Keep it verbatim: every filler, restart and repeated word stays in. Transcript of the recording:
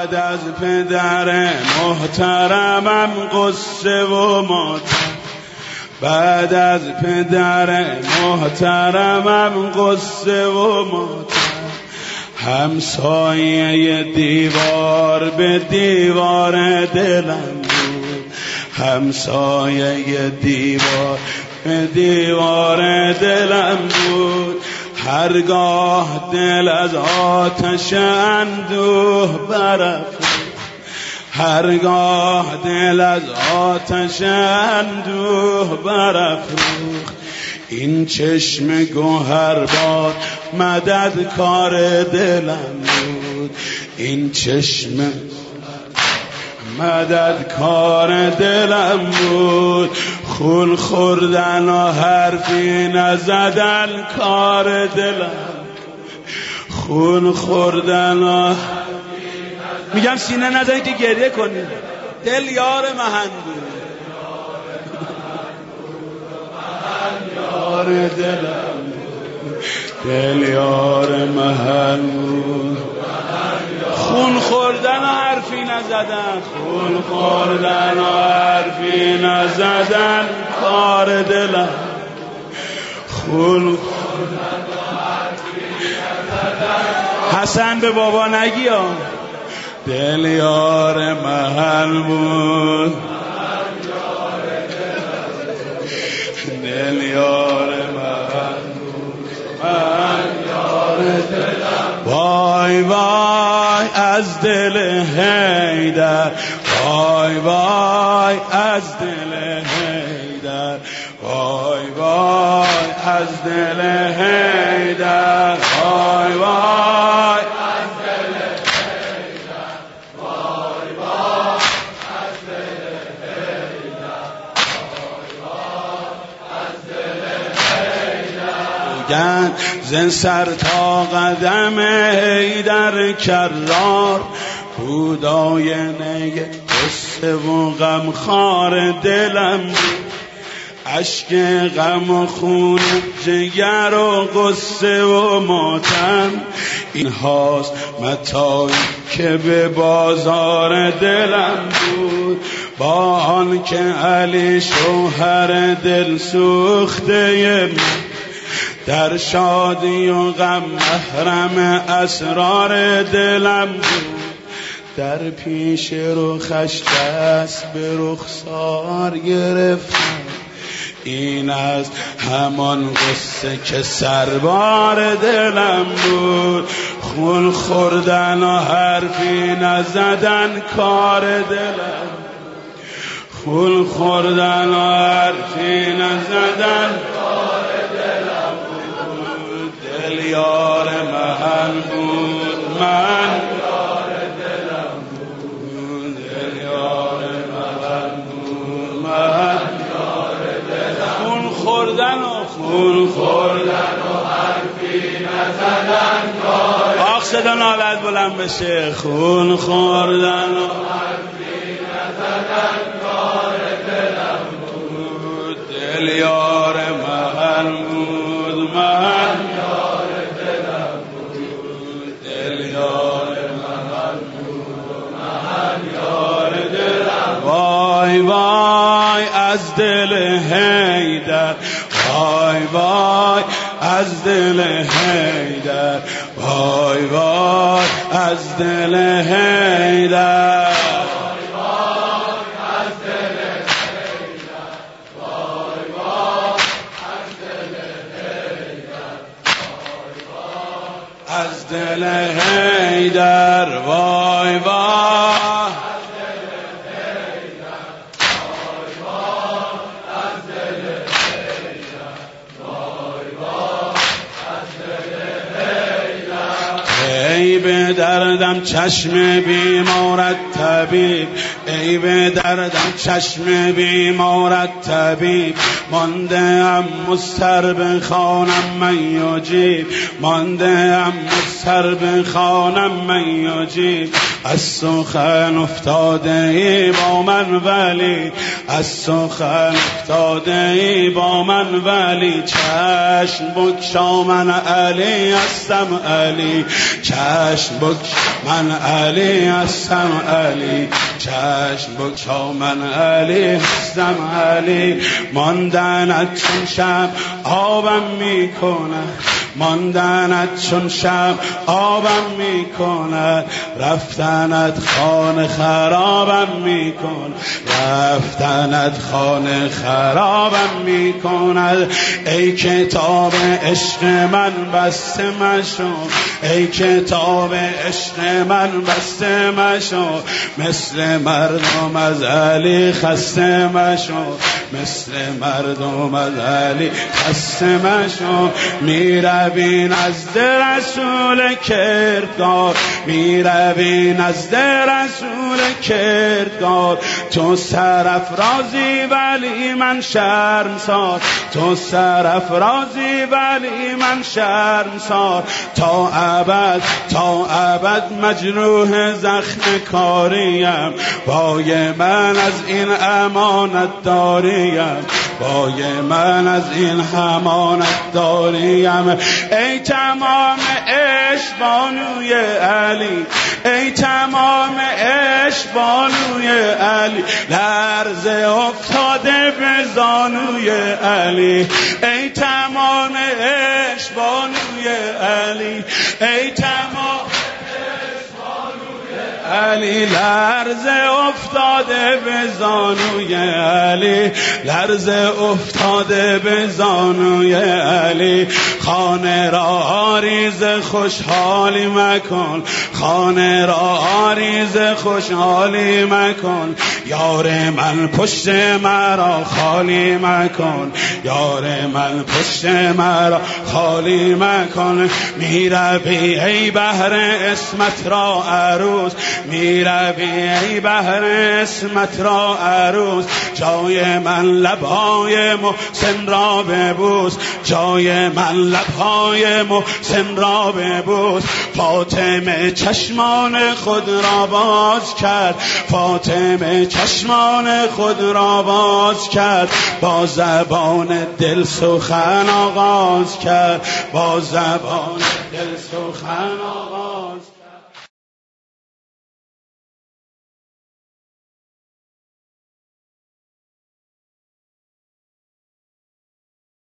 بعد از پدر محترمم قصه و ماتم، بعد از پدر محترمم قصه و ماتم، همسایه دیوار به دیوار دلم بود، همسایه دیوار به دیوار دلم بود، هرگاه دل از آتش اندوه برافروخت، هرگاه دل از آتش اندوه برافروخت، این چشم گوهربار مدد کار دلم بود، این چشم مدد کار دلم بود، خون خوردن و حرفی نزدن کار دلم، خون خوردن و میگم سینه نزنید که گریه کنید. دل یار محن بود، یار دلم، دل یار محن بود، خون خوردن و حرفی نزدن، خون خوردن و حرفی نزدن کار دلم، خون خوردن و حرفی نزدن. حسن به بابا نگی ها. دل یار محن بود، دل یار محن بود، من یار دلم. وای وای از دل حیدر، وای وای از دل حیدر، وای وای از دل حیدر، وای وای از دل حیدر، وای وای از دل حیدر، وای وای از دل حیدر. زن سر تا قدم حیدر کرار بود آینه قصه و غم خار دلم بود، اشک غم و خون جگر و قصه و ماتم، این هاست متاعی که به بازار دلم بود، با آن که علی شوهر دل سوخته من، در شادی و غم محرم اسرار دلم بود، در پیش رخش دست به رخسار گرفتم، این از همان قصه که سربار دلم بود، خون خوردن و حرفی نزدن کار دلم، خون خوردن و حرفی نزدن کار دلم بود، دل یار محن بود، من یار دلم بود، دل یار محن بود، من یار دلم. خون خوردن و خون خوردن و حرفی نزدن کار. آخ صدا نالت بلند بشه. خون خوردن و حرفی نزدن کار دلم بود، دل یار محن بود، من یار دلم بود، دل یار محن بود، من یار دلم. وای وای از دل حیدر، وای وای از دل حیدر، وای وای از دل حیدر، از دل حیدر، وای وای از دل حیدر، وای وای از دل حیدر. ای به دردم چشم بیمارت طبیب، ای به دردم چشم بیمارت طبیب، مانده ام مضطر به خانم من یجیب، مانده ام تر بخوانم من یجیب، از سخن افتاده ای با من ولی، از سخن افتاده ای با من ولی، چشم بگشا من علی هستم علی، چشم بگشا من علی هستم علی، چشم بگشا من علی هستم علی. ماندنت چون شب آبم میکنه، ماندنت چون شب آبم میکنه، رفتنت خانه خرابم میکنه، رفتنت خانه خرابم میکند. ای کتاب عشق من بسته مشو، ای کتاب عشق من بسته مشو، مثل مردم از علی خسته مشو، مثل مردم از علی خسته مشو. میروی نزد رسول کردگار، میروی نزد رسول کردگار، تو سرافرازی ولی من شرمسار، تو سرافرازی ولی من شرمسار. تا ابد تا ابد مجروح زخم کاریم، وای من از این امانت داریم، وای من از این امانت داریم. ای تمام عشق بانوی علی، ای تمام عشق بانوی علی، لرزه افتاده به زانوی علی. ای تمام عشق بانوی علی، ای تمام علی، لرزه افتاده به زانوی علی، لرزه افتاده به زانوی علی. خانه را آریز خوشحالی مکن، خانه را آریز خوشحالی مکن، یار من پشت مرا خالی مکن، یار من پشت مرا خالی مکن. میروی ای بهر اسمت را عروس، میروی ای بهر اسمت را عروس، جای من لبهای محسن را ببوس، جای من لبهای محسن را ببوس. فاطمه چشمان خود را باز کرد، فاطمه چشمان خود را باز کرد، با زبان دل سخن آغاز کرد، با زبان دل سخن آغاز کرد.